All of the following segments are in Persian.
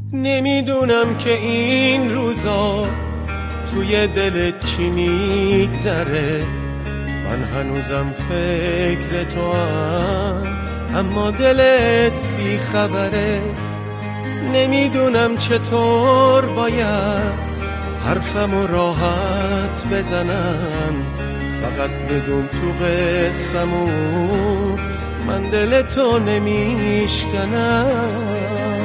نمیدونم که این روزا توی دلت چی میگذره، من هنوزم فکر تو هم، اما دلت بی خبره. نمیدونم چطور باید حرفمو راحت بزنم، فقط بدون تو قسمو من دل تو نمیشکنم.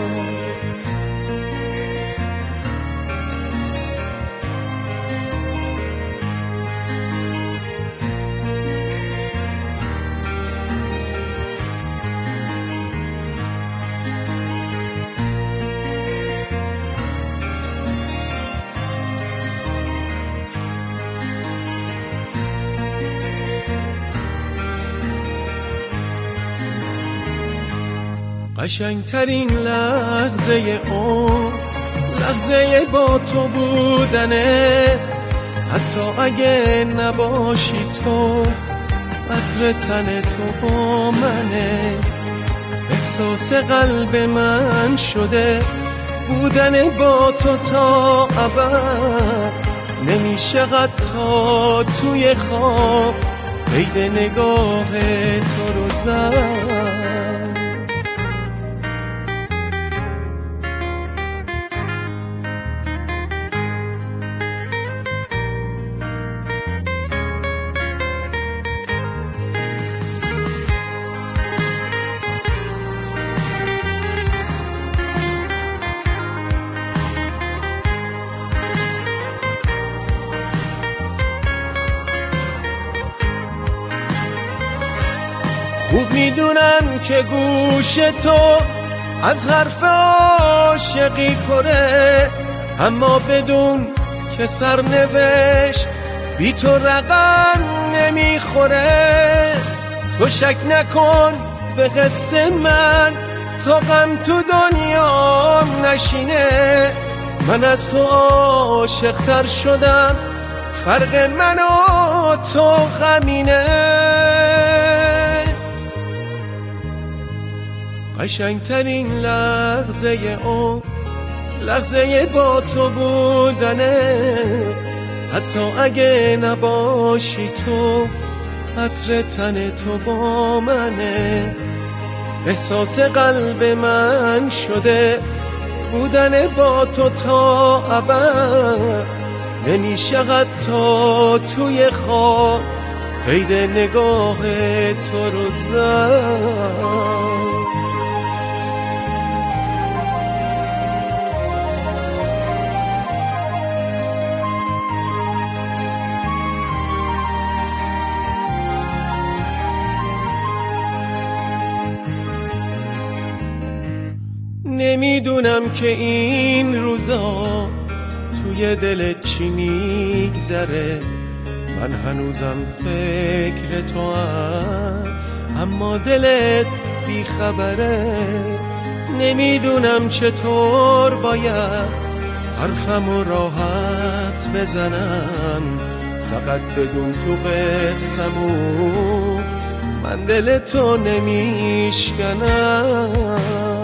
قشنگترین لحظه اون لحظه با تو بودنه، حتی اگه نباشی تو عطر تن تو با منه. احساس قلب من شده بودن با تو تا ابد، نمیشه حتی توی خواب قید نگاه تو رو زد. خوب میدونم که گوش تو از حرف عاشقی کره، اما بدون که سرنوشت بی تو رقم نمیخوره. تو شک نکن به قصه من تا غم تو دنیا نشینه، من از تو عاشق‌تر شدم، فرق من و تو همینه. قشنگترین لحظه اون لحظه با تو بودنه، حتی اگه نباشی تو عطر تن تو با منه. احساس قلب من شده بودن با تو تا ابد، نمیشه حتی توی خواب قید نگاه تو رو زد. نمیدونم که این روزا توی دلت چی میگذره، من هنوزم فکر تو هم، اما دلت بی خبره. نمیدونم چطور باید حرفمو راحت بزنم، فقط بدون تو قسمو من دل تو نمیشکنم.